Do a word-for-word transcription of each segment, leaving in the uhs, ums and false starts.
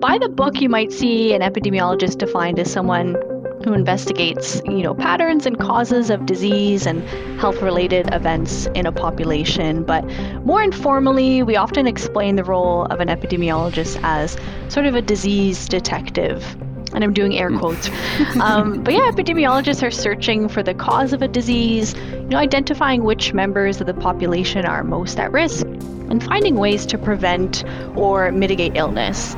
by the book, you might see an epidemiologist defined as someone who investigates, you know, patterns and causes of disease and health-related events in a population. But more informally, we often explain the role of an epidemiologist as sort of a disease detective. And I'm doing air quotes. um, but yeah, epidemiologists are searching for the cause of a disease, you know, identifying which members of the population are most at risk, and finding ways to prevent or mitigate illness.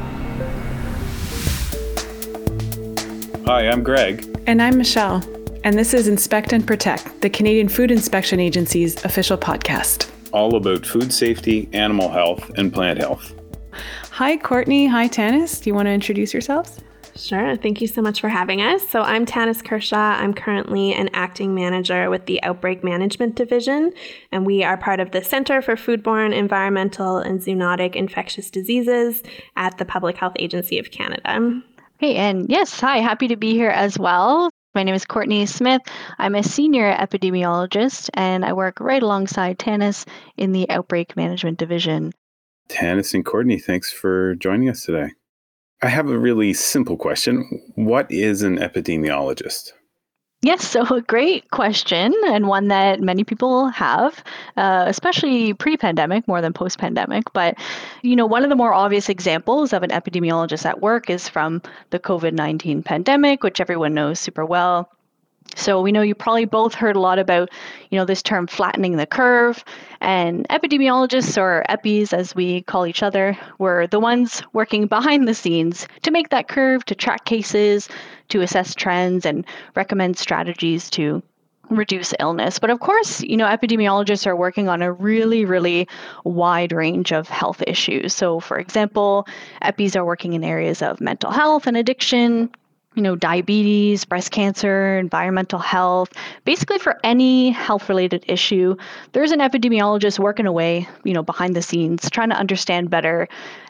Hi, I'm Greg. And I'm Michelle. And this is Inspect and Protect, the Canadian Food Inspection Agency's official podcast. All about food safety, animal health, and plant health. Hi, Courtney. Hi, Tanis. Do you want to introduce yourselves? Sure. Thank you so much for having us. So I'm Tanis Kershaw. I'm currently an acting manager with the Outbreak Management Division, and we are part of the Center for Foodborne, Environmental, and Zoonotic Infectious Diseases at the Public Health Agency of Canada. Hey, and yes, hi, happy to be here as well. My name is Courtney Smith. I'm a senior epidemiologist, and I work right alongside Tanis in the Outbreak Management Division. Tanis and Courtney, thanks for joining us today. I have a really simple question. What is an epidemiologist? Yes, so a great question, and one that many people have, uh, especially pre-pandemic more than post-pandemic. But, you know, one of the more obvious examples of an epidemiologist at work is from the covid nineteen pandemic, which everyone knows super well. So we know you probably both heard a lot about, you know, this term flattening the curve, and epidemiologists, or epis as we call each other, were the ones working behind the scenes to make that curve, to track cases, to assess trends and recommend strategies to reduce illness. But of course, you know, epidemiologists are working on a really, really wide range of health issues. So for example, epis are working in areas of mental health and addiction, you know, diabetes, breast cancer, environmental health. Basically, for any health-related issue, there's an epidemiologist working away, you know, behind the scenes, trying to understand better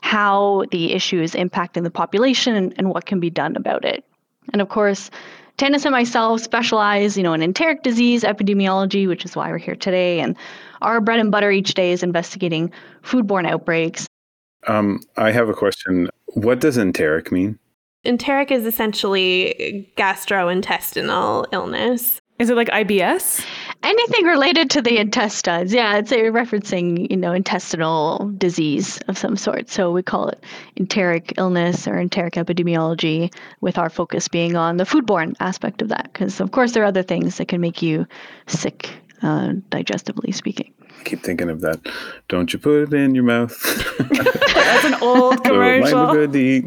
how the issue is impacting the population and, and what can be done about it. And of course, Tanis and myself specialize, you know, in enteric disease epidemiology, which is why we're here today. And our bread and butter each day is investigating foodborne outbreaks. Um, I have a question. What does enteric mean? Enteric is essentially gastrointestinal illness. Is it like I B S? Anything related to the intestines. Yeah, it's a referencing, you know, intestinal disease of some sort. So we call it enteric illness or enteric epidemiology, with our focus being on the foodborne aspect of that. Because, of course, there are other things that can make you sick, uh, digestively speaking. I keep thinking of that. Don't you put it in your mouth. That's an old commercial. So it might be good to eat.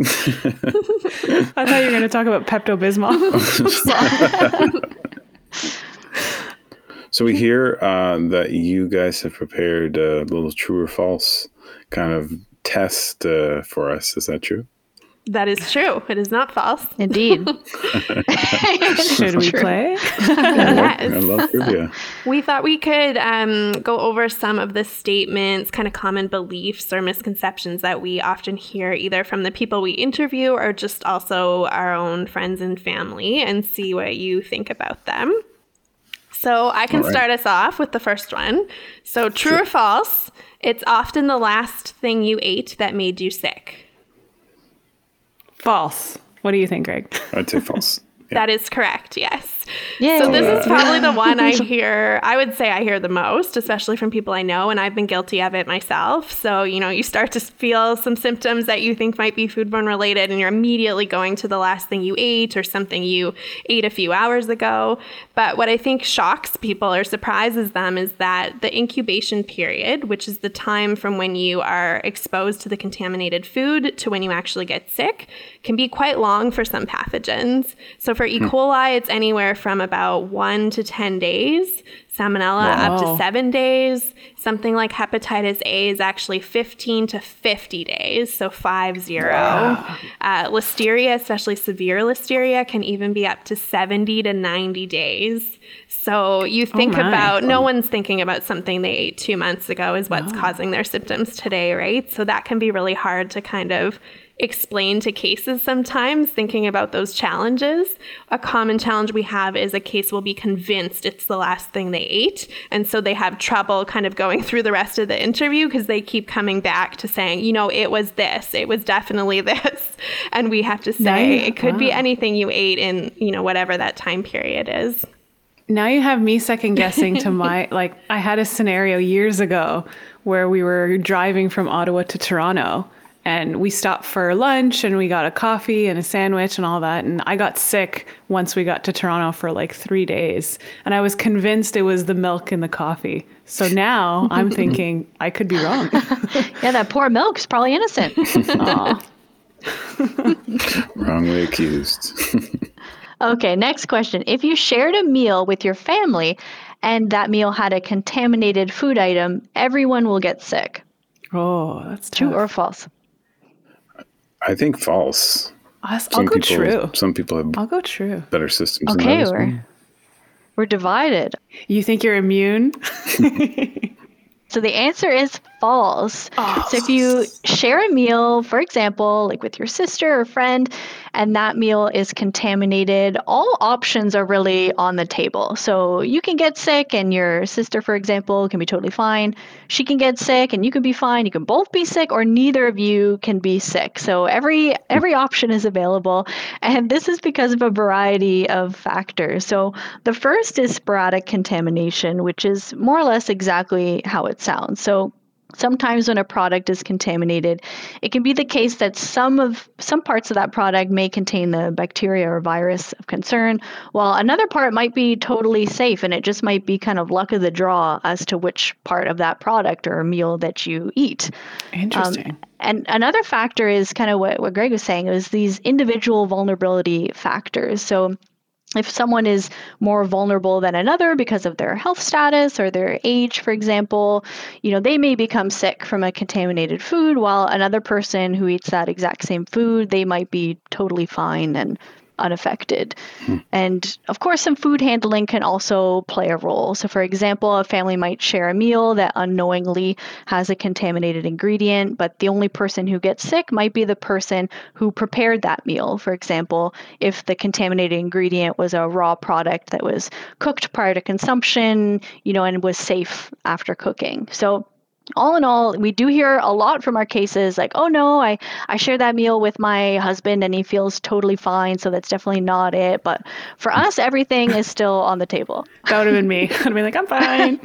I thought you were going to talk about Pepto-Bismol. So we hear uh, that you guys have prepared a little true or false kind of test uh, for us. Is that true? That is true. It is not false. Indeed. Should we True. play? Yes. I love trivia. We thought we could um, go over some of the statements, kind of common beliefs or misconceptions that we often hear either from the people we interview or just also our own friends and family, and see what you think about them. So I can right. start us off with the first one. So true sure. or false, it's often the last thing you ate that made you sick. False. What do you think, Greg? I'd say false. Yeah. That is correct, yes. Yay. So this is probably the one I hear, I would say I hear the most, especially from people I know, and I've been guilty of it myself. So, you know, you start to feel some symptoms that you think might be foodborne related, and you're immediately going to the last thing you ate or something you ate a few hours ago. But what I think shocks people or surprises them is that the incubation period, which is the time from when you are exposed to the contaminated food to when you actually get sick, can be quite long for some pathogens. So for E. coli, it's anywhere from about one to ten days. Salmonella wow. up to seven days. Something like hepatitis A is actually fifteen to fifty days, so five zero. Wow. Uh, listeria, especially severe listeria, can even be up to seventy to ninety days. So you think oh about, no one's thinking about something they ate two months ago is what's oh. causing their symptoms today, right? So that can be really hard to kind of explain to cases sometimes, thinking about those challenges. A common challenge we have is a case will be convinced it's the last thing they ate. And so they have trouble kind of going through the rest of the interview because they keep coming back to saying, you know, it was this, it was definitely this. And we have to say, Nice. it could be Wow. anything you ate in, you know, whatever that time period is. Now you have me second guessing to my, like, I had a scenario years ago where we were driving from Ottawa to Toronto and we stopped for lunch and we got a coffee and a sandwich and all that. And I got sick once we got to Toronto for like three days. And I was convinced it was the milk in the coffee. So now I'm thinking I could be wrong. Yeah, that poor milk's probably innocent. Aw. Wrongly accused. Okay, next question. If you shared a meal with your family and that meal had a contaminated food item, everyone will get sick. Oh, that's True tough. or false? I think false. I'll, I'll Some go people, true. Some people have I'll go true. better systems Okay, than others. we're, we're divided. You think you're immune? So the answer is false. Oh. So if you share a meal, for example, like with your sister or friend, and that meal is contaminated, all options are really on the table. So you can get sick and your sister, for example, can be totally fine. She can get sick and you can be fine. You can both be sick or neither of you can be sick. So every every option is available. And this is because of a variety of factors. So the first is sporadic contamination, which is more or less exactly how it sounds. So sometimes when a product is contaminated, it can be the case that some of some parts of that product may contain the bacteria or virus of concern, while another part might be totally safe and it just might be kind of luck of the draw as to which part of that product or meal that you eat. Interesting. Um, and another factor is kind of what, what Greg was saying, is these individual vulnerability factors. So if someone is more vulnerable than another because of their health status or their age, for example, you know, they may become sick from a contaminated food, while another person who eats that exact same food, they might be totally fine and unaffected. Hmm. And of course, some food handling can also play a role. So for example, a family might share a meal that unknowingly has a contaminated ingredient, but the only person who gets sick might be the person who prepared that meal. For example, if the contaminated ingredient was a raw product that was cooked prior to consumption, you know, and was safe after cooking. So all in all, we do hear a lot from our cases like, oh no, I, I shared that meal with my husband and he feels totally fine. So that's definitely not it. But for us, everything is still on the table. That would have been me. I'd be like, I'm fine.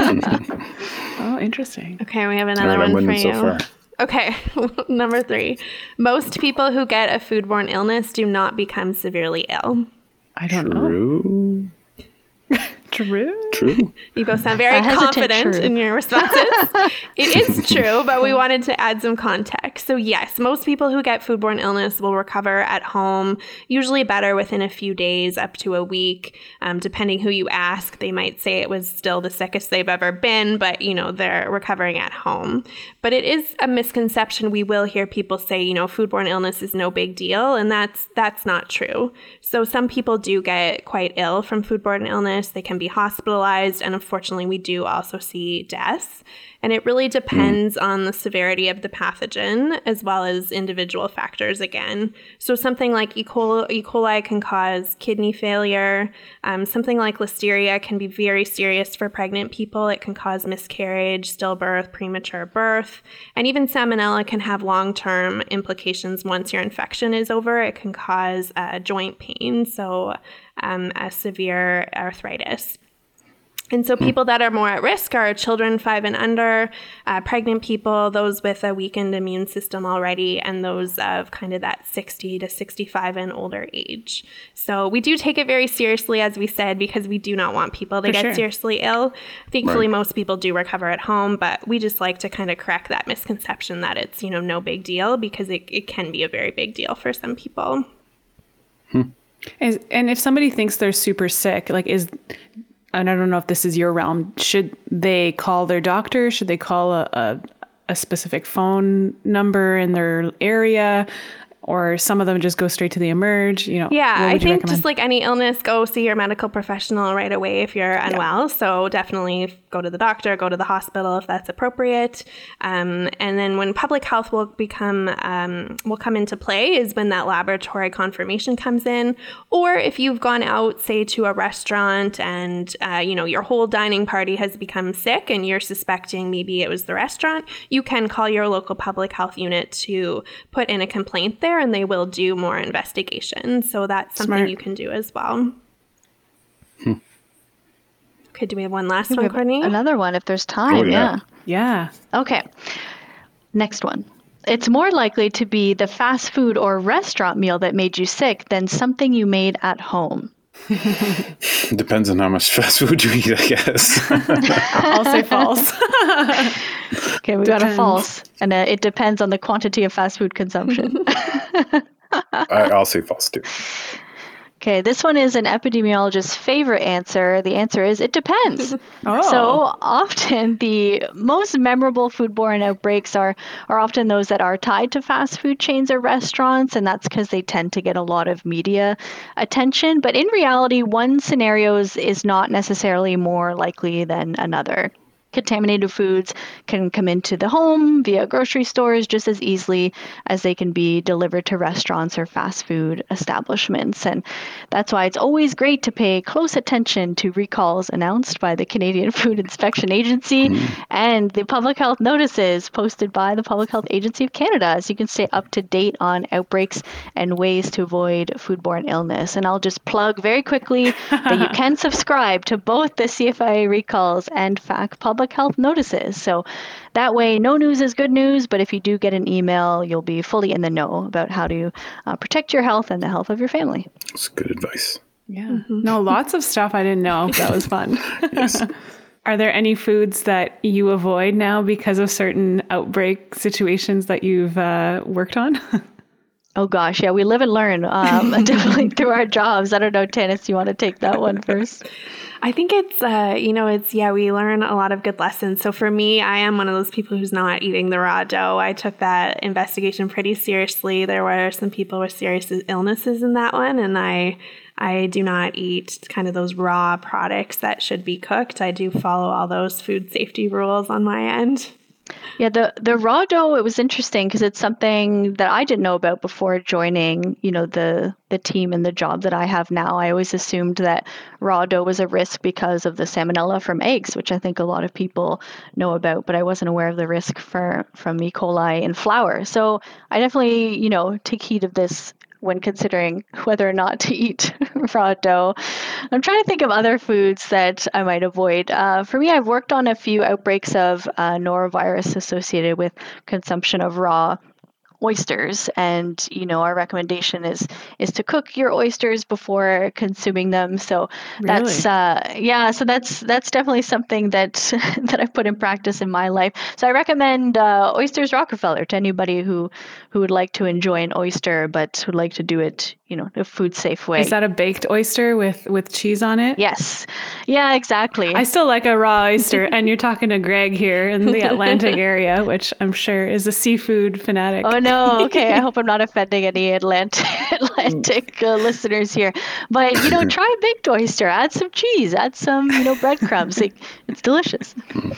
Oh, interesting. Okay, we have another All right, I'm one for winning you. so far. Okay, number three. Most people who get a foodborne illness do not become severely ill. I don't know. True. True. True. You both sound very A hesitant confident true. in your responses. It is true, but we wanted to add some context. So yes, most people who get foodborne illness will recover at home, usually better within a few days, up to a week. Um, depending who you ask, they might say it was still the sickest they've ever been, but you know, they're recovering at home. But it is a misconception. We will hear people say, you know, foodborne illness is no big deal, and that's that's not true. So some people do get quite ill from foodborne illness. They can be hospitalized, and unfortunately we do also see deaths. And it really depends mm. on the severity of the pathogen as well as individual factors again. So something like E. coli, E. coli can cause kidney failure. Um, something like Listeria can be very serious for pregnant people. It can cause miscarriage, stillbirth, premature birth. And even Salmonella can have long-term implications once your infection is over. It can cause uh, joint pain, so um, a severe arthritis. And so people that are more at risk are children five and under, uh, pregnant people, those with a weakened immune system already, and those of kind of that sixty to sixty-five and older age. So we do take it very seriously, as we said, because we do not want people to For get sure. seriously ill. Thankfully, Right. most people do recover at home, but we just like to kind of correct that misconception that it's, you know, no big deal, because it, it can be a very big deal for some people. Is, and if somebody thinks they're super sick, like is, and I don't know if this is your realm, should they call their doctor? Should they call a, a, a specific phone number in their area? or some of them just go straight to the emerge? You know, yeah, I think recommend? just like any illness, go see your medical professional right away if you're unwell. Yeah. So definitely go to the doctor, go to the hospital if that's appropriate. Um, and then when public health will become um, will come into play is when that laboratory confirmation comes in. Or if you've gone out, say, to a restaurant and uh, you know your whole dining party has become sick and you're suspecting maybe it was the restaurant, you can call your local public health unit to put in a complaint there, and they will do more investigation. So that's something Smart. you can do as well. Hmm. Okay, do we have one last one, Courtney? Another one if there's time. Oh, yeah. Yeah. Okay. Next one. It's more likely to be the fast food or restaurant meal that made you sick than something you made at home. Depends on how much fast food you eat, I guess. I'll say false. Okay, we got a false. And uh, it depends on the quantity of fast food consumption. I, I'll say false too. Okay, this one is an epidemiologist's favorite answer. The answer is it depends. Oh. So often the most memorable foodborne outbreaks are, are often those that are tied to fast food chains or restaurants, and that's because they tend to get a lot of media attention. But in reality, one scenario is, is not necessarily more likely than another. Contaminated foods can come into the home via grocery stores just as easily as they can be delivered to restaurants or fast food establishments. And that's why it's always great to pay close attention to recalls announced by the Canadian Food Inspection Agency mm. and the public health notices posted by the Public Health Agency of Canada, so you can stay up to date on outbreaks and ways to avoid foodborne illness. And I'll just plug very quickly that you can subscribe to both the C F I A recalls and F A C public Public health notices. So that way, no news is good news, but if you do get an email, you'll be fully in the know about how to uh, protect your health and the health of your family. That's good advice. Yeah. Mm-hmm. No, lots of stuff I didn't know. That was fun. Yes. Are there any foods that you avoid now because of certain outbreak situations that you've uh, worked on? Oh gosh, yeah, we live and learn um, definitely through our jobs. I don't know, Tanis, you want to take that one first? I think it's, uh, you know, it's, yeah, we learn a lot of good lessons. So for me, I am one of those people who's not eating the raw dough. I took that investigation pretty seriously. There were some people with serious illnesses in that one, and I I do not eat kind of those raw products that should be cooked. I do follow all those food safety rules on my end. Yeah, the, the raw dough, it was interesting because it's something that I didn't know about before joining, you know, the the team and the job that I have now. I always assumed that raw dough was a risk because of the salmonella from eggs, which I think a lot of people know about, but I wasn't aware of the risk for from E. coli in flour. So I definitely, you know, take heed of this when considering whether or not to eat raw dough. I'm trying to think of other foods that I might avoid. Uh, for me, I've worked on a few outbreaks of uh, norovirus associated with consumption of raw oysters, and you know our recommendation is is to cook your oysters before consuming them. So really? that's uh yeah so that's that's definitely something that that I've put in practice in my life. So I recommend uh, Oysters Rockefeller to anybody who who would like to enjoy an oyster but would like to do it, you know, a food safe way. Is that a baked oyster with with cheese on it? Yes. Yeah, exactly. I still like a raw oyster, and you're talking to Greg here in the Atlantic area, which I'm sure is a seafood fanatic. Oh no, okay. I hope I'm not offending any Atlantic Atlantic uh, listeners here. But you know, try a baked oyster. Add some cheese. Add some, you know, breadcrumbs. It, it's delicious.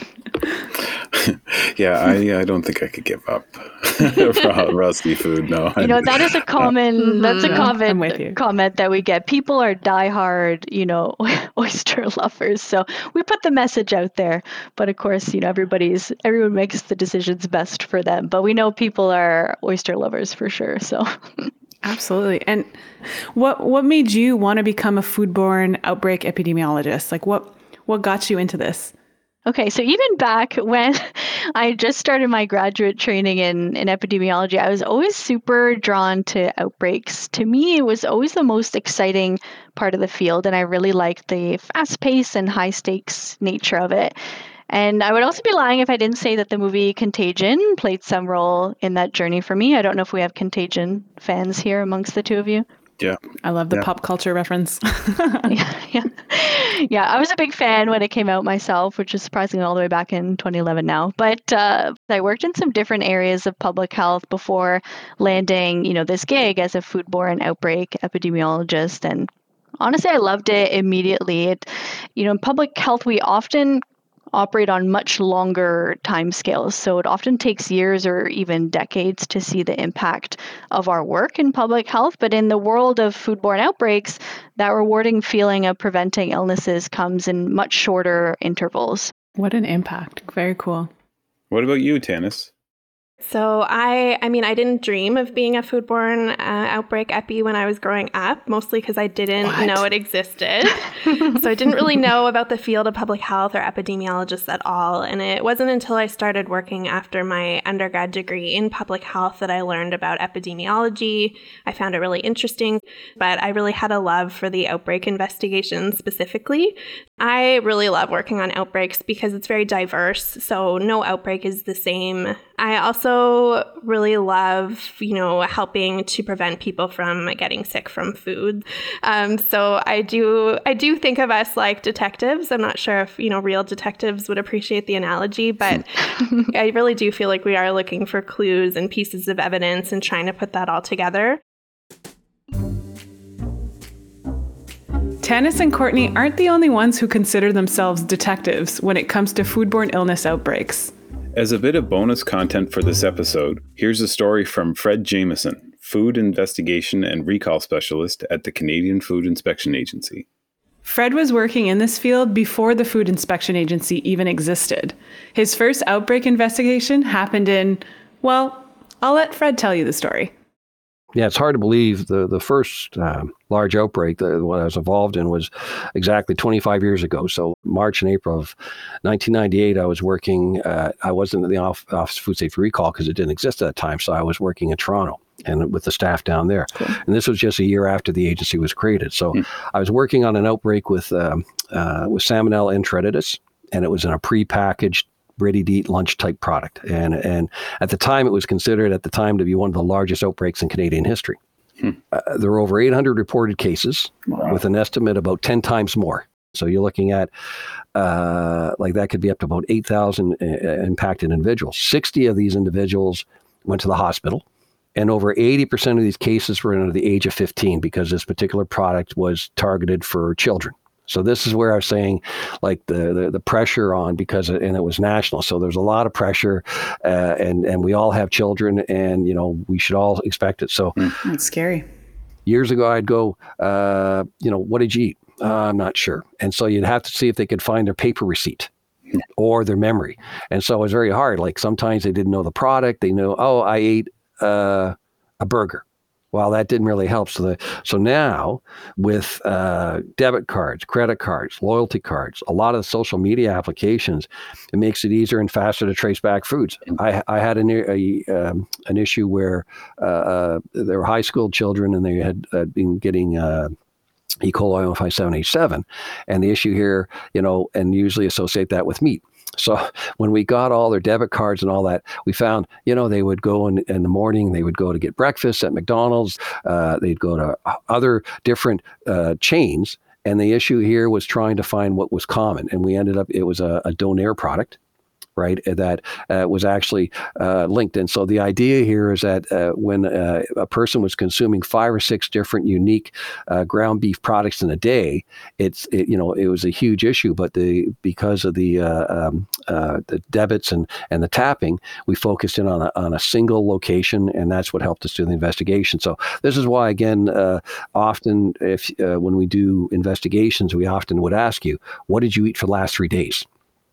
Yeah, I I don't think I could give up raw, raw seafood. No, you know that is a common mm-hmm. that's a yeah, common comment that we get. People are diehard, you know, oyster lovers. So we put the message out there, but of course, you know, everybody's everyone makes the decisions best for them. But we know people are oyster lovers for sure. So. Absolutely. And what what made you want to become a foodborne outbreak epidemiologist? Like what what got you into this? Okay, so even back when I just started my graduate training in, in epidemiology, I was always super drawn to outbreaks. To me, it was always the most exciting part of the field, and I really liked the fast-paced and high-stakes nature of it. And I would also be lying if I didn't say that the movie Contagion played some role in that journey for me. I don't know if we have Contagion fans here amongst the two of you. Yeah. I love the Yeah. pop culture reference. yeah, yeah. Yeah, I was a big fan when it came out myself, which is surprisingly all the way back in twenty eleven now. But uh, I worked in some different areas of public health before landing, you know, this gig as a foodborne outbreak epidemiologist. And honestly, I loved it immediately. It, you know, in public health, we often operate on much longer timescales. So it often takes years or even decades to see the impact of our work in public health. But in the world of foodborne outbreaks, that rewarding feeling of preventing illnesses comes in much shorter intervals. What an impact. Very cool. What about you, Tanis? So I, I mean, I didn't dream of being a foodborne uh, outbreak epi when I was growing up, mostly because I didn't What? know it existed. So I didn't really know about the field of public health or epidemiologists at all. And it wasn't until I started working after my undergrad degree in public health that I learned about epidemiology. I found it really interesting, but I really had a love for the outbreak investigation specifically. I really love working on outbreaks because it's very diverse. So no outbreak is the same. I also really love, you know, helping to prevent people from getting sick from food. Um, so I do, I do think of us like detectives. I'm not sure if, you know, real detectives would appreciate the analogy, but I really do feel like we are looking for clues and pieces of evidence and trying to put that all together. Tanis and Courtney aren't the only ones who consider themselves detectives when it comes to foodborne illness outbreaks. As a bit of bonus content for this episode, here's a story from Fred Jameson, Food Investigation and Recall Specialist at the Canadian Food Inspection Agency. Fred was working in this field before the Food Inspection Agency even existed. His first outbreak investigation happened in, well, I'll let Fred tell you the story. Yeah, it's hard to believe the the first uh, large outbreak that what I was involved in was exactly twenty-five years ago. So March and April of nineteen ninety-eight, I was working, uh, I wasn't in the Office of Food Safety Recall because it didn't exist at that time. So I was working in Toronto and with the staff down there. Cool. And this was just a year after the agency was created. So mm. I was working on an outbreak with, um, uh, with Salmonella enteritidis, and it was in a prepackaged ready-to-eat lunch type product. And and at the time, it was considered at the time to be one of the largest outbreaks in Canadian history. Hmm. Uh, there were over eight hundred reported cases, wow, with an estimate about ten times more. So you're looking at, uh, like that could be up to about eight thousand uh, impacted individuals. sixty of these individuals went to the hospital, and over eighty percent of these cases were under the age of fifteen because this particular product was targeted for children. So this is where I was saying, like the, the, the pressure on, because it, and it was national. So there's a lot of pressure, uh, and and we all have children, and you know we should all expect it. So that's scary. Years ago, I'd go, uh, you know, what did you eat? Uh, I'm not sure. And so you'd have to see if they could find their paper receipt or their memory. And so it was very hard. Like sometimes they didn't know the product. They knew, oh, I ate uh, a burger. Well, that didn't really help. So, the, so now with uh, debit cards, credit cards, loyalty cards, a lot of the social media applications, it makes it easier and faster to trace back foods. I, I had an, a, um, an issue where uh, uh, there were high school children and they had uh, been getting uh, E. coli one five seven H seven. And the issue here, you know, and usually associate that with meat. So when we got all their debit cards and all that, we found, you know, they would go in, in the morning, they would go to get breakfast at McDonald's. Uh, they'd go to other different uh, chains. And the issue here was trying to find what was common. And we ended up, it was a, a Donair product, right, that uh, was actually uh, linked. And so the idea here is that uh, when uh, a person was consuming five or six different unique uh, ground beef products in a day, it's, it, you know, it was a huge issue. But the because of the uh, um, uh, the debits and, and the tapping, we focused in on a, on a single location, and that's what helped us do the investigation. So this is why, again, uh, often if uh, when we do investigations, we often would ask you, what did you eat for the last three days?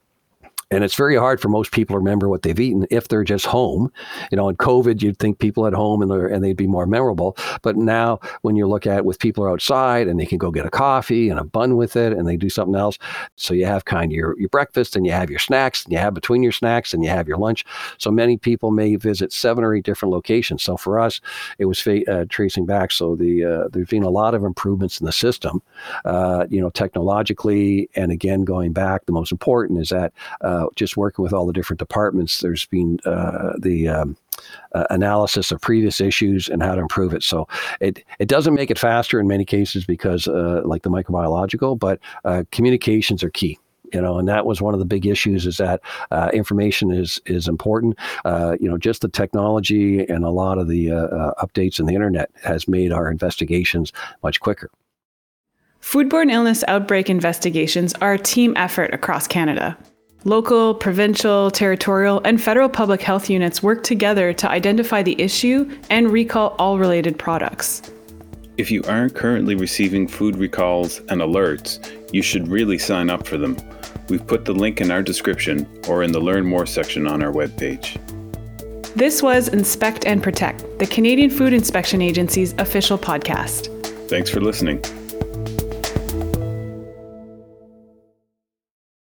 And it's very hard for most people to remember what they've eaten if they're just home. You know, in COVID, you'd think people at home and, and they'd be more memorable. But now when you look at it with people are outside and they can go get a coffee and a bun with it and they do something else. So you have kind of your, your breakfast and you have your snacks and you have between your snacks and you have your lunch. So many people may visit seven or eight different locations. So for us, it was fa- uh, tracing back. So the uh, there's been a lot of improvements in the system, uh, you know, technologically. And again, going back, the most important is that uh, uh, just working with all the different departments, there's been uh, the um, uh, analysis of previous issues and how to improve it. So it, it doesn't make it faster in many cases because uh, like the microbiological, but uh, communications are key. You know, and that was one of the big issues is that uh, information is is important. Uh, you know, just the technology and a lot of the uh, uh, updates in the internet has made our investigations much quicker. Foodborne illness outbreak investigations are a team effort across Canada. Local, provincial, territorial, and federal public health units work together to identify the issue and recall all related products. If you aren't currently receiving food recalls and alerts, you should really sign up for them. We've put the link in our description or in the Learn More section on our webpage. This was Inspect and Protect, the Canadian Food Inspection Agency's official podcast. Thanks for listening.